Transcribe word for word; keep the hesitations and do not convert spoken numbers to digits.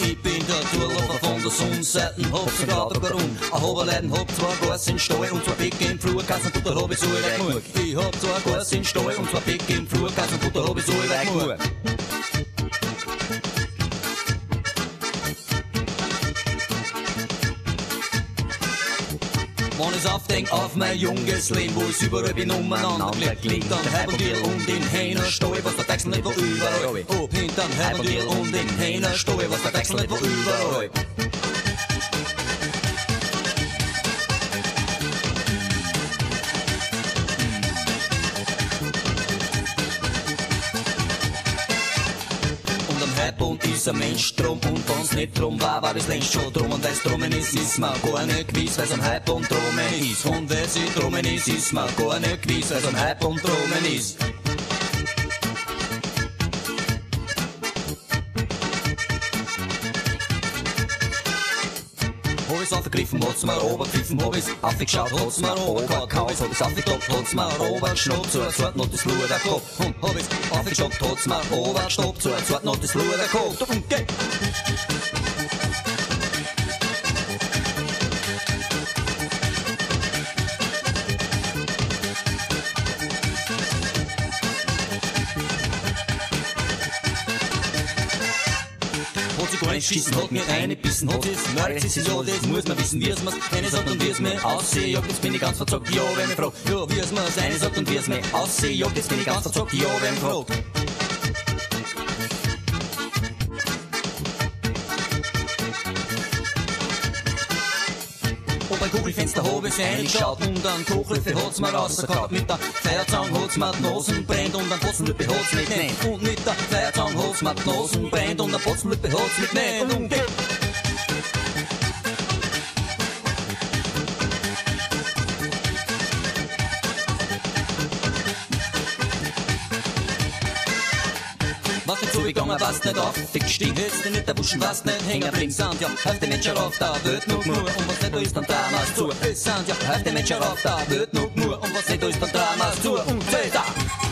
Ich bin der Tourlaufer von der Sonnenseiten, hab sogar der Grund. Ein Hoberleiden hab zwei Gas in Stall und zwei Picke im Flurkassen, tut der Hobby so weg genug. Ich hab zwei Gas in Stall und zwei Picke im Flurkassen, tut der Hobby so weg genug. Wenn ich's aufdenk auf mein junges Leben, wo ich's überall bin umeinander gelegt, dann Heiberdiel und in Hähner Stall, was der Wechsel nicht wo überall. Ob hinterm Heiberdiel und in Hähner Stall, was der Wechsel nicht wo überall. Und ist ein Mensch drum und wenn's nicht drum war, war es längst schon drum und weil's drummen ist, ist mir gar nicht gewiss, weil's am Hype und drummen ist. Und weil's ich drummen ist, ist mir gar nicht gewiss, weil's am Hype und drummen ist. Hab ich's aufgegriffen, hat's mir runtergegriffen, hab ich's aufgeschaut, hat's mir runtergehauen, hab ich's aufgeklopft, hat's mir runtergeschnappt, so eine Sorte noch das Blut der Kopf. Und hab ich's aufgestoppt, hat's mir runtergestoppt, so eine Sorte noch das Blut der Kopf. Und geh! Hat sich gar nicht geschissen, hat mir eingebissen, hat sie's merkt, sie ja, das muss man wissen, wie es mir's eine sagt und wie es mir aussieht, ja, jetzt bin ich ganz verzockt, ja, wenn ich frag, ja, wie es mir's eine sagt und wie es mir aussieht, ja, jetzt bin ich ganz verzockt, ja, wenn ich frag. Und beim Kugelfenster hab ich's reingeschaut und an Kochlöffel hat's mir rausgehauen. Mit der Feierzange hat's mir die Nosen brennt und an Potzenlüppe hat's mich nennt. Und mit der Feierzange hat's mir die Nosen brennt und an Potzenlüppe hat's mich nennt. Und geht! Was nicht so gegangen, was nicht auf, dick stieg, hättest du nicht der Buschen, was nicht hängen bringt, sind ja halb die Menschen auf der Welt noch nur, und was nicht da ist, dann damals zu, es sind ja halb die Menschen auf der Welt noch nur, und was nicht da ist, dann damals zu, und zählt da!